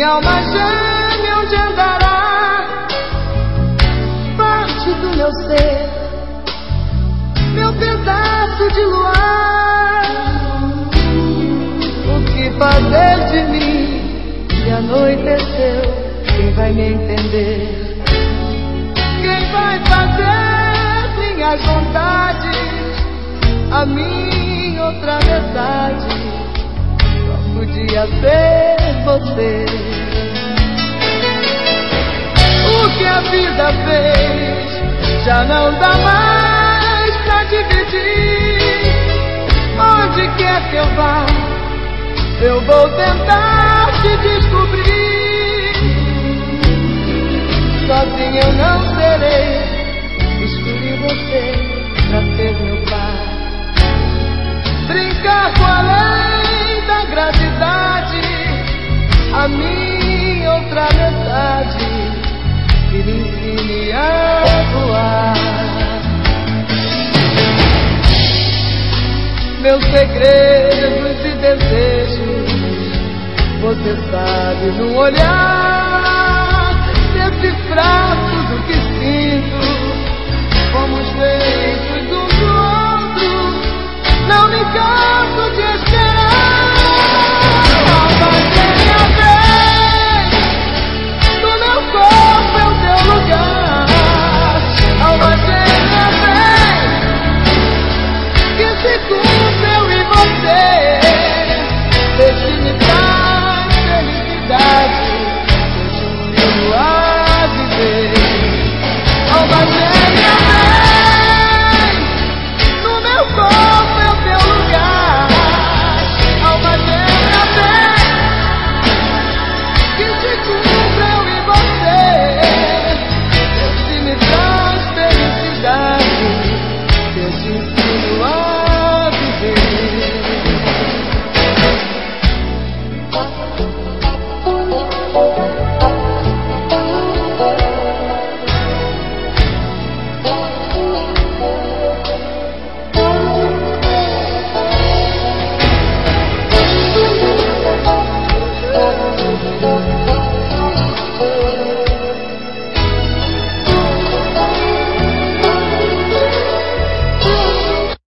Minha alma gêmea onde andará? Parte do meu ser, meu pedaço de luar. O que fazer de mim se anoiteceu? Quem vai me entender? Quem vai fazer minhas vontades? A minha outra metade só podia ser você. O que a vida fez já não dá mais pra dividir. Onde quer que eu vá, eu vou tentar te descobrir. Sozinho eu não serei, escolhi você pra ser meu par. Brincar com a lei da gravidade, a minha outra metade que me ensine a voar. Meus segredos e desejos você sabe no olhar, decifrar tudo que sinto. Fomos feitos um do outro, não me canso.